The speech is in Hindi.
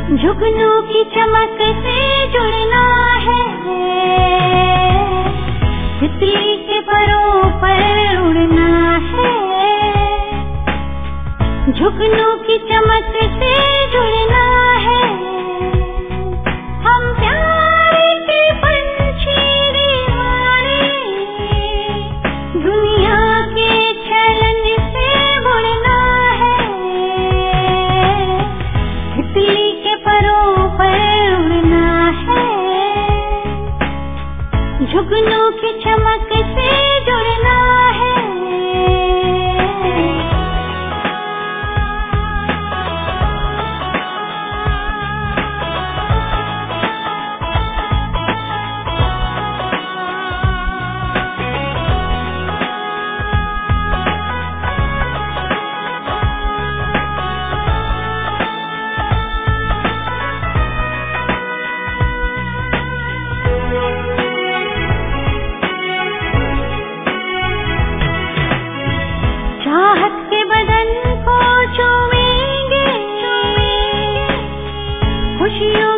जुगनू की चमक से जुड़ना है, तितली के परों पर उड़ना है। जुगनू की चमक से जुड़ना है, हम प्यार के पंछी दीवाने, दुनिया के चलन से बुड़ना है। तितली के परों पर उड़ना है, जुगनू की चमक से जुड़ना है। चाहत के बदन को छुएंगे, खुशियों